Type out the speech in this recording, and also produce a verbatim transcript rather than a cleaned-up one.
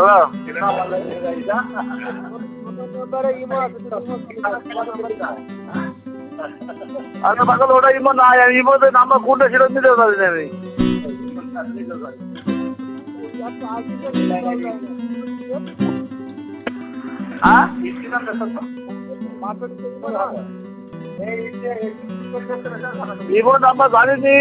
আরে পাগল ওটা ইমো নাই ইমোতে নাম্বার কোনটা সেটা নিতে পারি না আমি হ্যাঁ ইমো নাম্বার জানিনি